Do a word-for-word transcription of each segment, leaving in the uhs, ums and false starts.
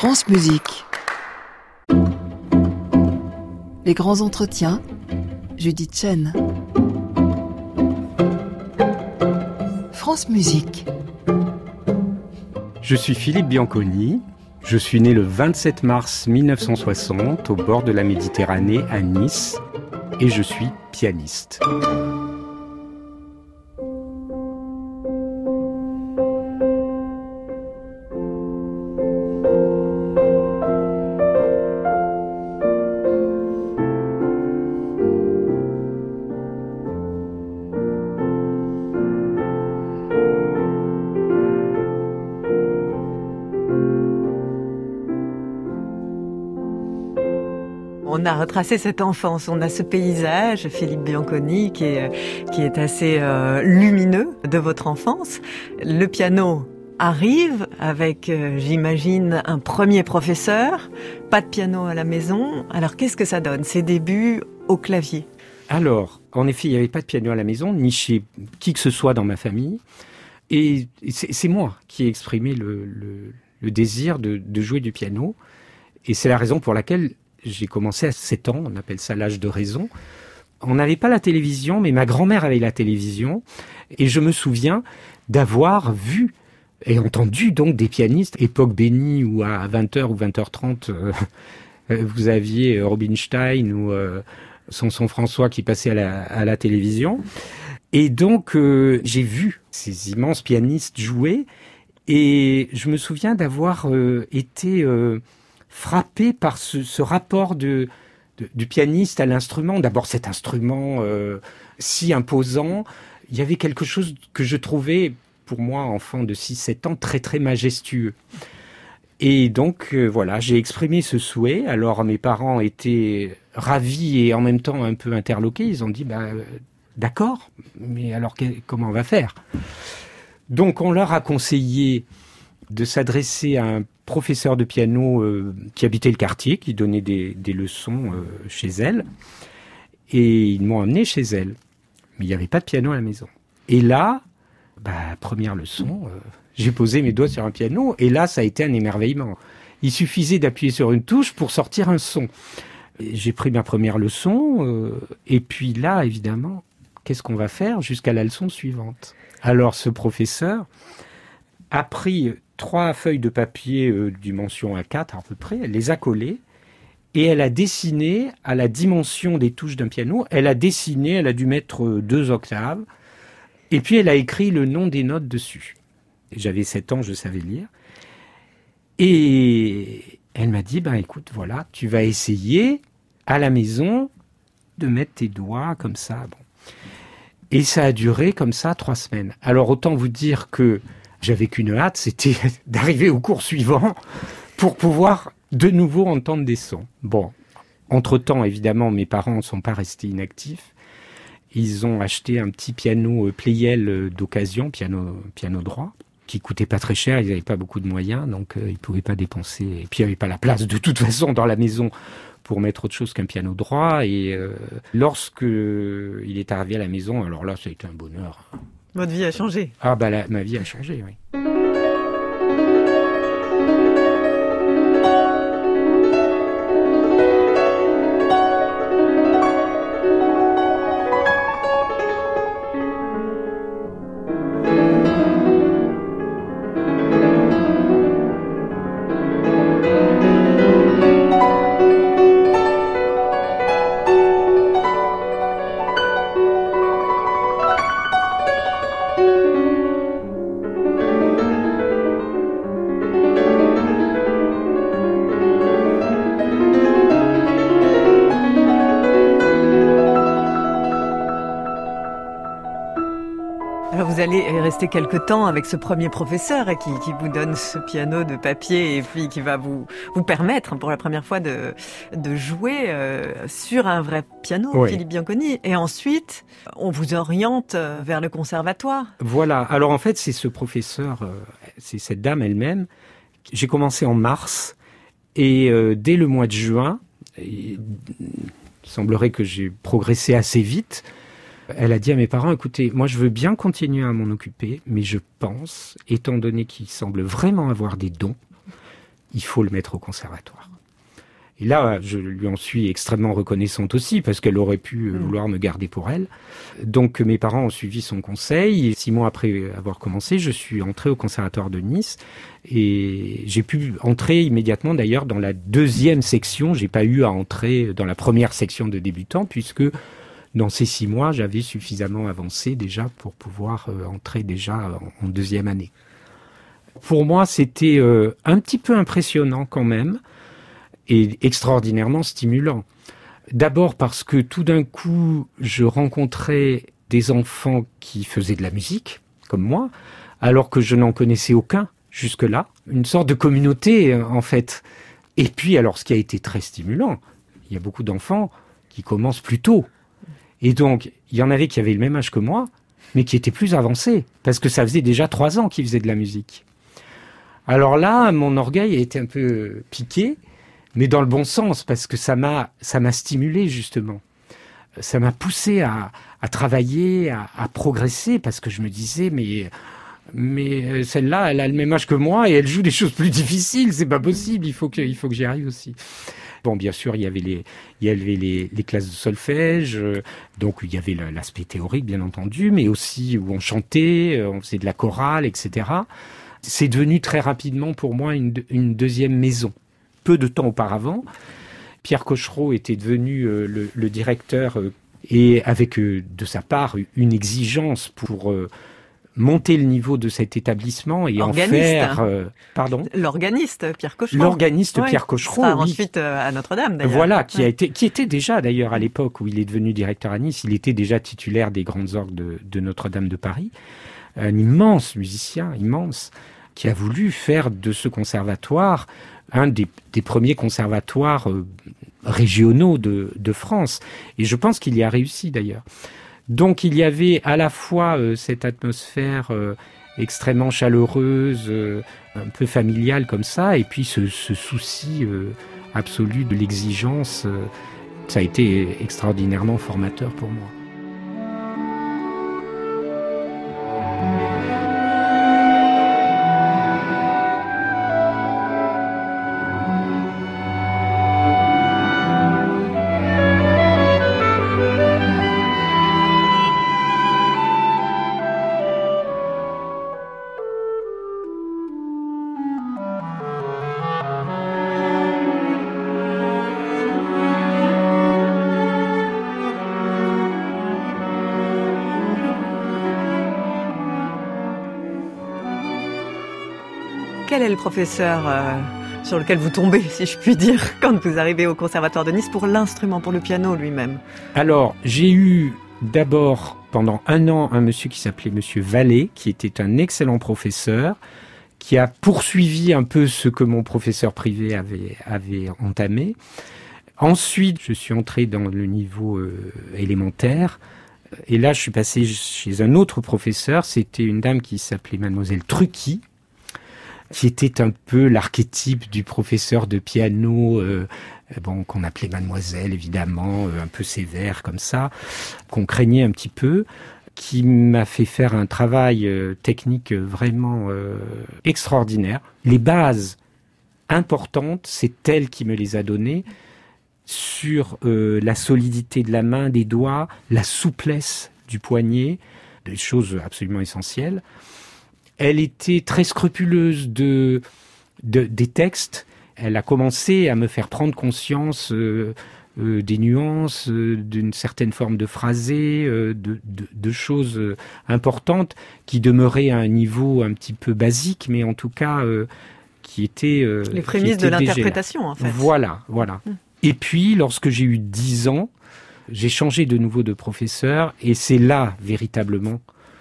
France Musique. Les grands entretiens, Judith Chen. France Musique. Je suis Philippe Bianconi. Je suis né le vingt-sept mars mille neuf cent soixante au bord de la Méditerranée à Nice et je suis pianiste. On a retracé cette enfance, on a ce paysage, Philippe Bianconi, qui est, qui est assez euh, lumineux de votre enfance. Le piano arrive avec, euh, j'imagine, un premier professeur, pas de piano à la maison. Alors qu'est-ce que ça donne, ces débuts au clavier? Alors, en effet, il n'y avait pas de piano à la maison, ni chez qui que ce soit dans ma famille. Et c'est, c'est moi qui ai exprimé le, le, le désir de, de jouer du piano. Et c'est la raison pour laquelle j'ai commencé à sept ans, on appelle ça l'âge de raison. On n'avait pas la télévision, mais ma grand-mère avait la télévision. Et je me souviens d'avoir vu et entendu donc des pianistes, époque bénie où à vingt heures ou vingt heures trente, euh, vous aviez Rubinstein ou euh, Samson François qui passaient à la, à la télévision. Et donc, euh, j'ai vu ces immenses pianistes jouer. Et je me souviens d'avoir euh, été... Euh, frappé par ce, ce rapport de, de, du pianiste à l'instrument. D'abord, cet instrument euh, si imposant. Il y avait quelque chose que je trouvais, pour moi, enfant de six sept ans, très, très majestueux. Et donc, euh, voilà, j'ai exprimé ce souhait. Alors, mes parents étaient ravis et en même temps un peu interloqués. Ils ont dit, bah, euh, d'accord, mais alors, que, comment on va faire ? Donc, on leur a conseillé de s'adresser à un professeur de piano euh, qui habitait le quartier, qui donnait des, des leçons euh, chez elle. Et ils m'ont emmené chez elle. Mais il n'y avait pas de piano à la maison. Et là, bah, première leçon, euh, j'ai posé mes doigts sur un piano. Et là, ça a été un émerveillement. Il suffisait d'appuyer sur une touche pour sortir un son. Et j'ai pris ma première leçon. Euh, et puis là, évidemment, qu'est-ce qu'on va faire jusqu'à la leçon suivante ? Alors, ce professeur a pris trois feuilles de papier euh, dimension A quatre à peu près, elle les a collées et elle a dessiné à la dimension des touches d'un piano, elle a dessiné, elle a dû mettre euh, deux octaves et puis elle a écrit le nom des notes dessus. J'avais sept ans, je savais lire. Et elle m'a dit, ben écoute, voilà, tu vas essayer à la maison de mettre tes doigts comme ça. Bon. Et ça a duré comme ça trois semaines. Alors autant vous dire que j'avais qu'une hâte, c'était d'arriver au cours suivant pour pouvoir de nouveau entendre des sons. Bon, entre-temps, évidemment, mes parents ne sont pas restés inactifs. Ils ont acheté un petit piano Pleyel d'occasion, piano, piano droit, qui coûtait pas très cher, ils n'avaient pas beaucoup de moyens, donc euh, ils ne pouvaient pas dépenser. Et puis il n'y avait pas la place de toute façon dans la maison pour mettre autre chose qu'un piano droit. Et euh, lorsque il est arrivé à la maison, alors là, ça a été un bonheur. Votre vie a changé. Ah bah la, ma vie a changé, oui. Vous allez rester quelque temps avec ce premier professeur qui, qui vous donne ce piano de papier et puis qui va vous, vous permettre pour la première fois de, de jouer euh, sur un vrai piano, oui. Philippe Bianconi. Et ensuite, on vous oriente vers le conservatoire. Voilà. Alors en fait, c'est ce professeur, euh, c'est cette dame elle-même. J'ai commencé en mars et euh, dès le mois de juin, il semblerait que j'ai progressé assez vite. Elle a dit à mes parents, écoutez, moi je veux bien continuer à m'en occuper, mais je pense, étant donné qu'il semble vraiment avoir des dons, il faut le mettre au conservatoire. Et là, je lui en suis extrêmement reconnaissante aussi, parce qu'elle aurait pu mmh. vouloir me garder pour elle. Donc mes parents ont suivi son conseil, et six mois après avoir commencé, je suis entré au conservatoire de Nice, et j'ai pu entrer immédiatement d'ailleurs dans la deuxième section. J'ai pas eu à entrer dans la première section de débutants, puisque dans ces six mois, j'avais suffisamment avancé déjà pour pouvoir euh, entrer déjà en, en deuxième année. Pour moi, c'était euh, un petit peu impressionnant quand même, et extraordinairement stimulant. D'abord parce que tout d'un coup, je rencontrais des enfants qui faisaient de la musique, comme moi, alors que je n'en connaissais aucun jusque-là. Une sorte de communauté, en fait. Et puis, alors, ce qui a été très stimulant, il y a beaucoup d'enfants qui commencent plus tôt. Et donc, il y en avait qui avaient le même âge que moi, mais qui étaient plus avancés, parce que ça faisait déjà trois ans qu'ils faisaient de la musique. Alors là, mon orgueil a été un peu piqué, mais dans le bon sens, parce que ça m'a, ça m'a stimulé, justement. Ça m'a poussé à, à travailler, à, à progresser, parce que je me disais, mais, mais celle-là, elle a le même âge que moi, et elle joue des choses plus difficiles, c'est pas possible, il faut que, il faut que j'y arrive aussi. Bon, bien sûr, il y avait les, il y avait les, les classes de solfège, donc il y avait l'aspect théorique, bien entendu, mais aussi où on chantait, on faisait de la chorale, et cetera. C'est devenu très rapidement, pour moi, une, une deuxième maison. Peu de temps auparavant, Pierre Cochereau était devenu euh, le, le directeur euh, et avec euh, de sa part une exigence pour euh, monter le niveau de cet établissement et Organiste, en faire... Euh, pardon L'organiste Pierre Cochereau. L'organiste oui, Pierre Cochereau, oui. Ensuite euh, à Notre-Dame, d'ailleurs. Voilà, qui, ouais. a été, qui était déjà, d'ailleurs, à l'époque où il est devenu directeur à Nice, il était déjà titulaire des grandes orgues de, de Notre-Dame de Paris. Un immense musicien, immense, qui a voulu faire de ce conservatoire un des, des premiers conservatoires euh, régionaux de, de France. Et je pense qu'il y a réussi, d'ailleurs. Donc, il y avait à la fois euh, cette atmosphère euh, extrêmement chaleureuse, euh, un peu familiale comme ça, et puis ce, ce souci euh, absolu de l'exigence. Euh, ça a été extraordinairement formateur pour moi. Quel est le professeur euh, sur lequel vous tombez, si je puis dire, quand vous arrivez au Conservatoire de Nice pour l'instrument, pour le piano lui-même? Alors, j'ai eu d'abord, pendant un an, un monsieur qui s'appelait Monsieur Vallée, qui était un excellent professeur, qui a poursuivi un peu ce que mon professeur privé avait, avait entamé. Ensuite, je suis entré dans le niveau euh, élémentaire. Et là, je suis passé chez un autre professeur. C'était une dame qui s'appelait Mademoiselle Truqui, qui était un peu l'archétype du professeur de piano, euh, bon, qu'on appelait Mademoiselle, évidemment, euh, un peu sévère comme ça, qu'on craignait un petit peu, qui m'a fait faire un travail euh, technique vraiment euh, extraordinaire. Les bases importantes, c'est elle qui me les a données, sur euh, la solidité de la main, des doigts, la souplesse du poignet, des choses absolument essentielles. Elle était très scrupuleuse de, de, des textes. Elle a commencé à me faire prendre conscience euh, euh, des nuances, euh, d'une certaine forme de phrasé, euh, de, de, de choses euh, importantes qui demeuraient à un niveau un petit peu basique, mais en tout cas euh, qui étaient... Euh, Les prémices de l'interprétation, en fait. Voilà, voilà. Mmh. Et puis, lorsque j'ai eu dix ans, j'ai changé de nouveau de professeur, et c'est là, véritablement,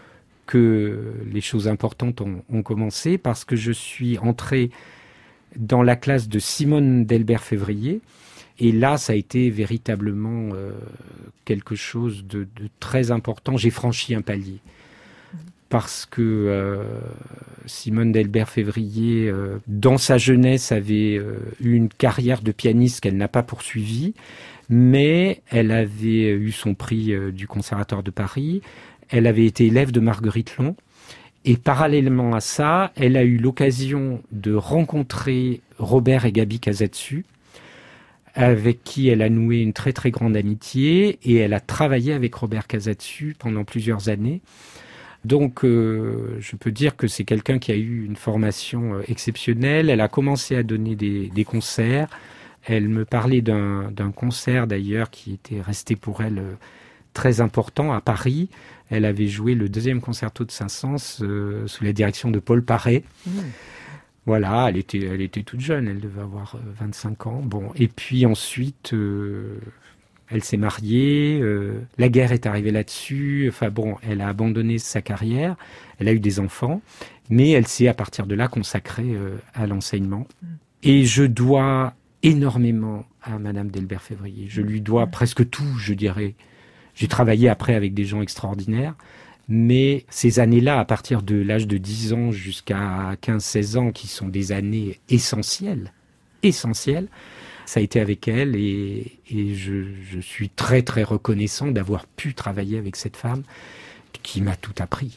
que les choses importantes ont, ont commencé, parce que je suis entré dans la classe de Simone Delbert-Février, et là, ça a été véritablement euh, quelque chose de, de très important. J'ai franchi un palier, parce que euh, Simone Delbert-Février, euh, dans sa jeunesse, avait euh, eu une carrière de pianiste qu'elle n'a pas poursuivie, mais elle avait eu son prix euh, du Conservatoire de Paris. Elle avait été élève de Marguerite Long, et parallèlement à ça, elle a eu l'occasion de rencontrer Robert et Gaby Casatsu, avec qui elle a noué une très très grande amitié, et elle a travaillé avec Robert Casatsu pendant plusieurs années. Donc euh, je peux dire que c'est quelqu'un qui a eu une formation euh, exceptionnelle. Elle a commencé à donner des, des concerts. Elle me parlait d'un, d'un concert d'ailleurs qui était resté pour elle euh, très important à Paris. Elle avait joué le deuxième concerto de Saint-Saëns euh, sous la direction de Paul Paré. Mmh. Voilà, elle était, elle était toute jeune, elle devait avoir vingt-cinq ans. Bon, et puis ensuite, euh, elle s'est mariée, euh, la guerre est arrivée là-dessus. Enfin bon, elle a abandonné sa carrière, elle a eu des enfants, mais elle s'est à partir de là consacrée euh, à l'enseignement. Mm. Et je dois énormément à Madame Delbert-Février. Je lui dois mm. presque tout, je dirais. J'ai travaillé après avec des gens extraordinaires. Mais ces années-là, à partir de l'âge de dix ans jusqu'à quinze seize ans, qui sont des années essentielles, essentielles, ça a été avec elle et, et je, je suis très très reconnaissant d'avoir pu travailler avec cette femme qui m'a tout appris.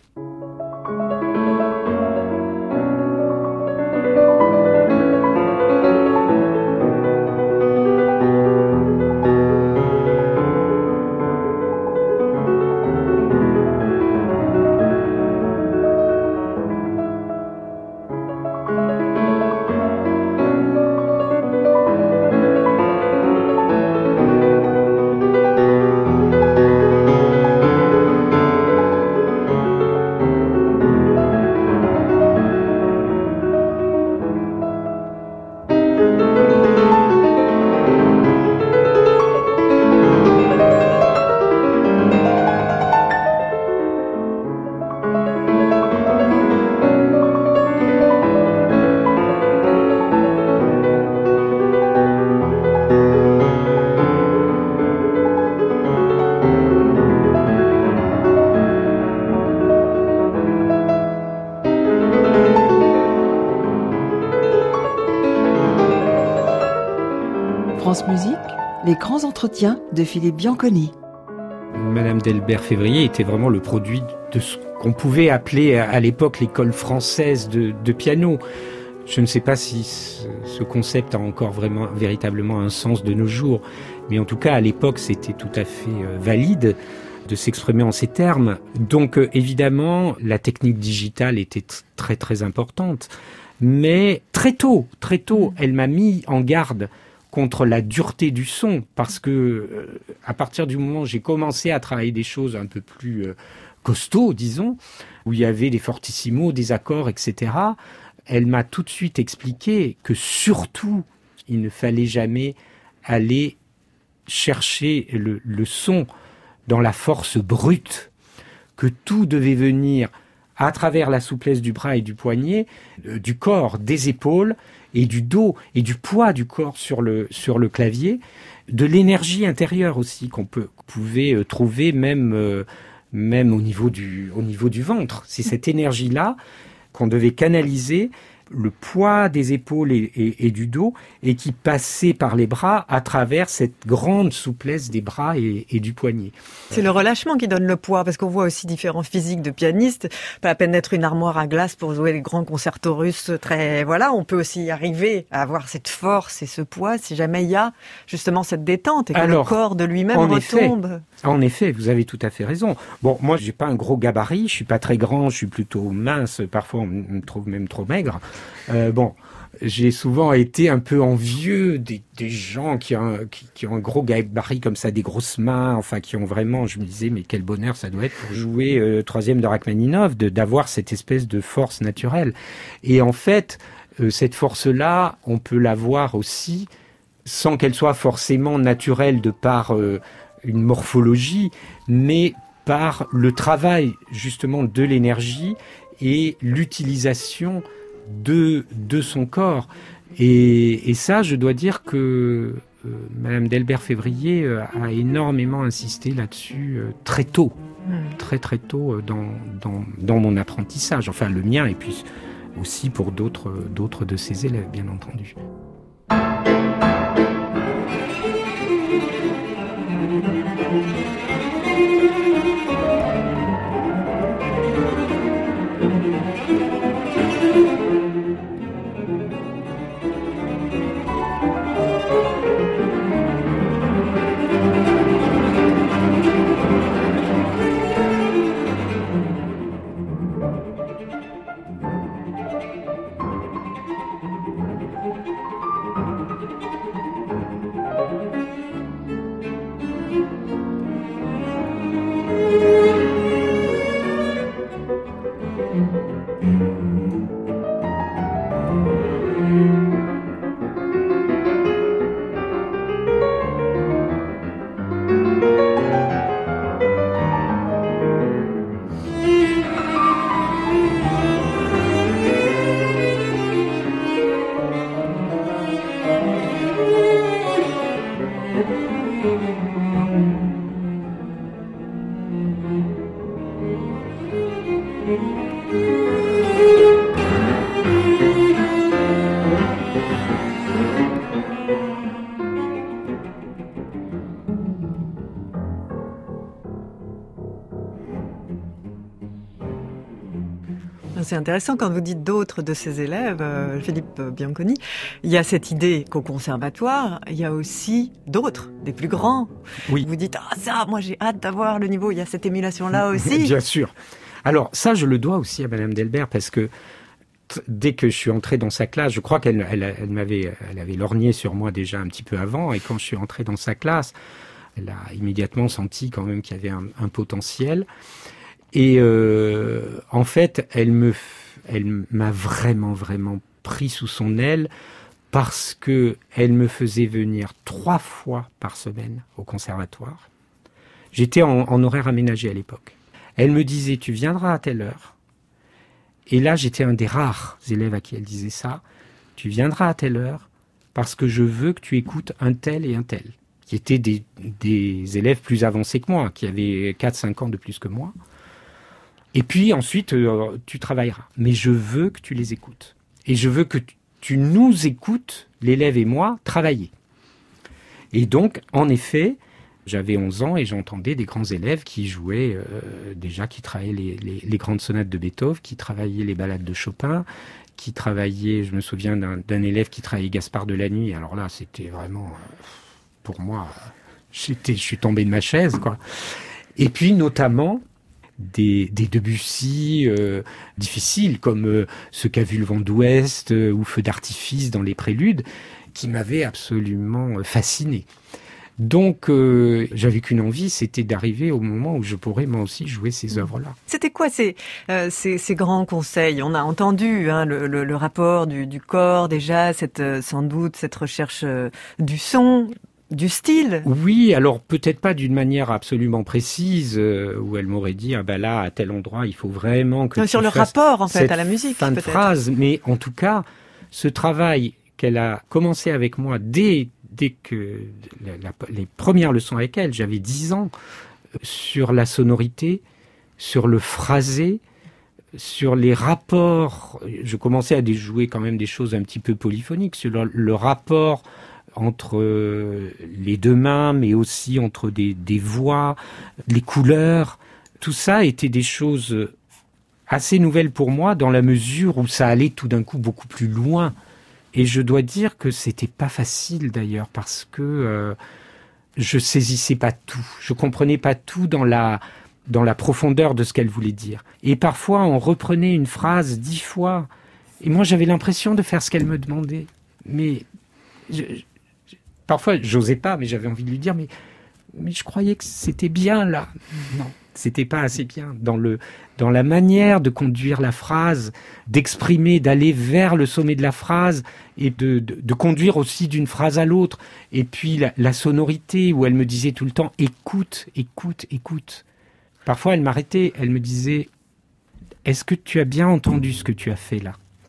France Musique, les grands entretiens de Philippe Bianconi. Madame Delbert-Février était vraiment le produit de ce qu'on pouvait appeler à l'époque l'école française de, de piano. Je ne sais pas si ce, ce concept a encore vraiment, véritablement un sens de nos jours, mais en tout cas à l'époque c'était tout à fait euh, valide de s'exprimer en ces termes. Donc euh, évidemment la technique digitale était t- très très importante, mais très tôt, très tôt, elle m'a mis en garde contre la dureté du son, parce que euh, à partir du moment où j'ai commencé à travailler des choses un peu plus euh, costauds, disons, où il y avait des fortissimos, des accords, et cetera, elle m'a tout de suite expliqué que surtout, il ne fallait jamais aller chercher le, le son dans la force brute, que tout devait venir à travers la souplesse du bras et du poignet, euh, du corps, des épaules, et du dos et du poids du corps sur le sur le clavier, de l'énergie intérieure aussi qu'on peut qu'on pouvait euh, trouver même euh, même au niveau du au niveau du ventre. C'est cette énergie-là qu'on devait canaliser, le poids des épaules et, et, et du dos, et qui passait par les bras à travers cette grande souplesse des bras et, et du poignet. C'est le relâchement qui donne le poids, parce qu'on voit aussi différents physiques de pianistes. Pas la peine d'être une armoire à glace pour jouer les grands concertos russes. Très, voilà, on peut aussi y arriver à avoir cette force et ce poids si jamais il y a justement cette détente et que Alors, le corps de lui-même en retombe. Effet, en effet, vous avez tout à fait raison. Bon, moi, j'ai pas un gros gabarit, je suis pas très grand, je suis plutôt mince. Parfois, on me trouve même trop maigre. Euh, bon, j'ai souvent été un peu envieux des, des gens qui ont, qui, qui ont un gros gabarit comme ça, des grosses mains, enfin qui ont vraiment, je me disais, mais quel bonheur ça doit être pour jouer euh, troisième de Rachmaninov, de, d'avoir cette espèce de force naturelle. Et en fait, euh, cette force-là, on peut l'avoir aussi sans qu'elle soit forcément naturelle de par euh, une morphologie, mais par le travail justement de l'énergie et l'utilisation de de son corps. Et, et ça, je dois dire que euh, Madame Delbert-Février euh, a énormément insisté là-dessus euh, très tôt, mmh. très très tôt euh, dans, dans dans mon apprentissage, enfin le mien et puis aussi pour d'autres d'autres de ses élèves, bien entendu. C'est intéressant quand vous dites d'autres de ces élèves, euh, Philippe Bianconi. Il y a cette idée qu'au conservatoire, il y a aussi d'autres, des plus grands. Oui. Vous dites, ah ça, moi j'ai hâte d'avoir le niveau. Il y a cette émulation-là aussi. Bien sûr. Alors ça, je le dois aussi à Madame Delbert parce que t- dès que je suis entré dans sa classe, je crois qu'elle elle, elle m'avait, elle avait lorgné sur moi déjà un petit peu avant. Et quand je suis entré dans sa classe, elle a immédiatement senti quand même qu'il y avait un, un potentiel. Et euh, en fait, elle me, elle m'a vraiment, vraiment pris sous son aile parce que elle me faisait venir trois fois par semaine au conservatoire. J'étais en, en horaire aménagé à l'époque. Elle me disait, tu viendras à telle heure. Et là, j'étais un des rares élèves à qui elle disait ça. Tu viendras à telle heure parce que je veux que tu écoutes un tel et un tel, qui étaient des, des élèves plus avancés que moi, qui avaient quatre cinq ans de plus que moi. Et puis ensuite, euh, tu travailleras. Mais je veux que tu les écoutes. Et je veux que tu, tu nous écoutes, l'élève et moi, travailler. Et donc, en effet, j'avais onze ans et j'entendais des grands élèves qui jouaient, euh, déjà qui travaillaient les, les, les grandes sonates de Beethoven, qui travaillaient les ballades de Chopin, qui travaillaient, je me souviens d'un, d'un élève qui travaillait Gaspard de la Nuit. Alors là, c'était vraiment, euh, pour moi, j'étais, je suis tombé de ma chaise, quoi. Et puis, notamment, Des, des Debussy euh, difficiles, comme euh, ce qu'a vu le vent d'ouest euh, ou Feu d'artifice dans les préludes, qui m'avaient absolument euh, fasciné. Donc, euh, j'avais qu'une envie, c'était d'arriver au moment où je pourrais moi aussi jouer ces œuvres-là. C'était quoi ces, euh, ces, ces grands conseils? On a entendu hein, le, le, le rapport du, du corps déjà, cette, euh, sans doute cette recherche euh, du son, du style. Oui, alors peut-être pas d'une manière absolument précise, euh, où elle m'aurait dit, ah ben là, à tel endroit, il faut vraiment que non, tu sur le fasses rapport en fait cette à la musique. fin de peut-être. phrase, mais en tout cas, ce travail qu'elle a commencé avec moi dès, dès que la, la, les premières leçons avec elle, j'avais dix ans, sur la sonorité, sur le phrasé, sur les rapports, je commençais à jouer quand même des choses un petit peu polyphoniques, sur le, le rapport entre les deux mains, mais aussi entre des, des voix, les couleurs. Tout ça était des choses assez nouvelles pour moi, dans la mesure où ça allait tout d'un coup beaucoup plus loin. Et je dois dire que c'était pas facile d'ailleurs, parce que euh, je saisissais pas tout, je comprenais pas tout dans la dans la profondeur de ce qu'elle voulait dire. Et parfois, on reprenait une phrase dix fois, et moi j'avais l'impression de faire ce qu'elle me demandait. Mais je, je, parfois, j'osais pas, mais j'avais envie de lui dire, mais mais je croyais que c'était bien là. Non, c'était pas assez bien dans le dans la manière de conduire la phrase, d'exprimer, d'aller vers le sommet de la phrase et de de, de conduire aussi d'une phrase à l'autre. Et puis la, la sonorité où elle me disait tout le temps écoute, écoute, écoute. Parfois elle m'arrêtait, elle me disait est-ce que tu as bien entendu ce que tu as fait là?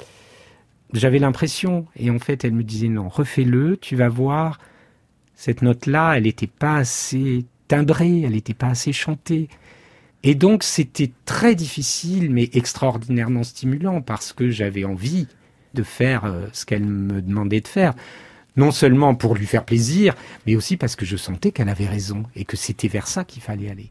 J'avais l'impression, et en fait elle me disait non, refais-le, tu vas voir. Cette note-là, elle n'était pas assez timbrée, elle n'était pas assez chantée. Et donc, c'était très difficile, mais extraordinairement stimulant, parce que j'avais envie de faire euh, ce qu'elle me demandait de faire. Non seulement pour lui faire plaisir, mais aussi parce que je sentais qu'elle avait raison, et que c'était vers ça qu'il fallait aller.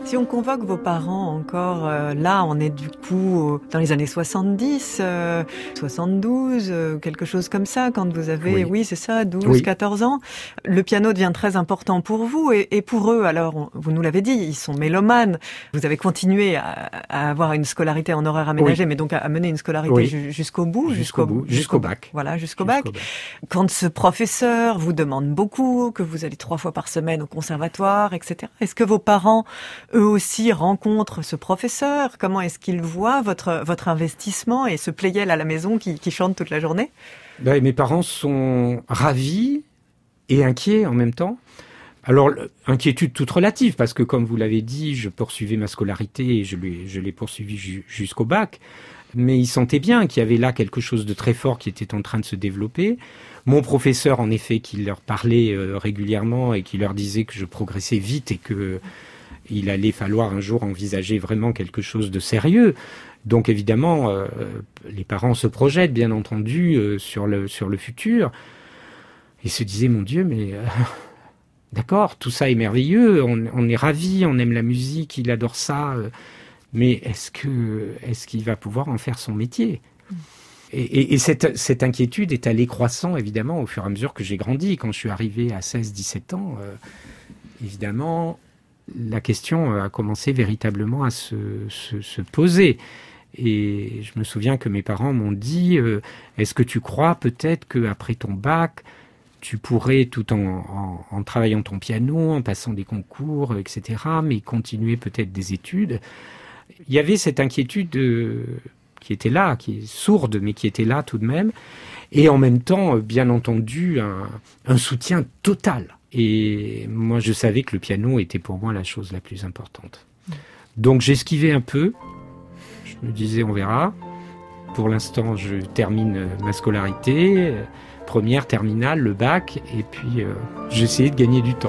Si on convoque vos parents encore, euh, là, on est du coup dans les années soixante-dix, euh, soixante-douze, euh, quelque chose comme ça, quand vous avez, oui, oui c'est ça, douze, oui. quatorze ans. Le piano devient très important pour vous et, et pour eux. Alors, on, vous nous l'avez dit, ils sont mélomanes. Vous avez continué à, à avoir une scolarité en horaire aménagé, oui. mais donc à, à mener une scolarité oui. jusqu'au bout, jusqu'au, jusqu'au bout, jusqu'au, jusqu'au bac. Voilà, jusqu'au, jusqu'au bac. bac. Quand ce professeur vous demande beaucoup, que vous allez trois fois par semaine au conservatoire, et cetera. Est-ce que vos parents, eux aussi, rencontrent ce professeur? Comment est-ce qu'ils voient votre votre investissement et ce Pleyel à la maison qui, qui chante toute la journée? Ben, mes parents sont ravis et inquiets en même temps. Alors, inquiétude toute relative, parce que comme vous l'avez dit, je poursuivais ma scolarité et je l'ai, je l'ai poursuivi ju- jusqu'au bac. Mais ils sentaient bien qu'il y avait là quelque chose de très fort qui était en train de se développer. Mon professeur, en effet, qui leur parlait euh, régulièrement et qui leur disait que je progressais vite et que il allait falloir un jour envisager vraiment quelque chose de sérieux. Donc évidemment, euh, les parents se projettent, bien entendu, euh, sur le sur le futur. Et se disaient, mon Dieu, mais euh, d'accord, tout ça est merveilleux, on, on est ravis, on aime la musique, il adore ça, euh, mais est-ce que est-ce qu'il va pouvoir en faire son métier ? Et, et, et cette, cette inquiétude est allée croissant, évidemment, au fur et à mesure que j'ai grandi. Quand je suis arrivé à seize dix-sept ans, euh, évidemment, la question a commencé véritablement à se, se, se poser. Et je me souviens que mes parents m'ont dit euh, « Est-ce que tu crois peut-être qu'après ton bac, tu pourrais, tout en, en, en travaillant ton piano, en passant des concours, et cetera, mais continuer peut-être des études ?» Il y avait cette inquiétude euh, qui était là, qui est sourde, mais qui était là tout de même. Et en même temps, bien entendu, un, un soutien total. Et moi, je savais que le piano était pour moi la chose la plus importante. Donc j'esquivais un peu. Je me disais, on verra. Pour l'instant, je termine ma scolarité, première, terminale, le bac, et puis euh, j'essayais de gagner du temps.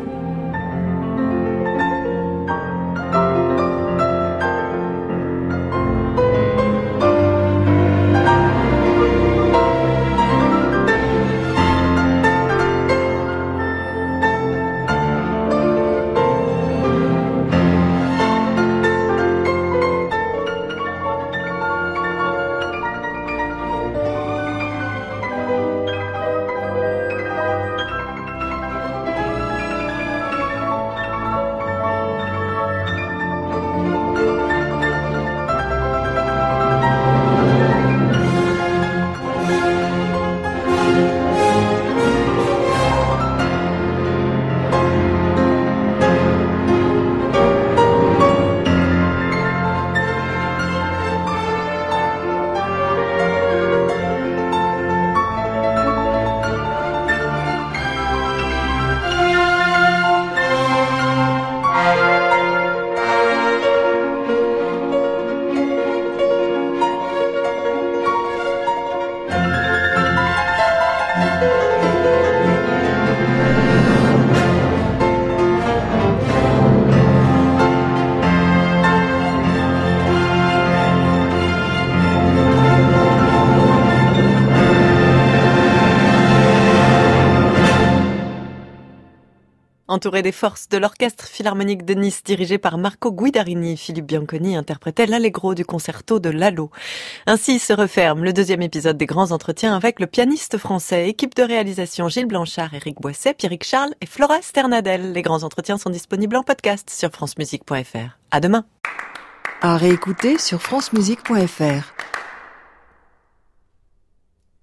Entouré des forces de l'Orchestre Philharmonique de Nice, dirigé par Marco Guidarini, Philippe Bianconi interprétait l'Allegro du concerto de Lalo. Ainsi se referme le deuxième épisode des Grands Entretiens avec le pianiste français, équipe de réalisation Gilles Blanchard, Éric Boisset, Pierrick Charles et Flora Sternadel. Les Grands Entretiens sont disponibles en podcast sur francemusique point f r. À demain. À réécouter sur francemusique point f r.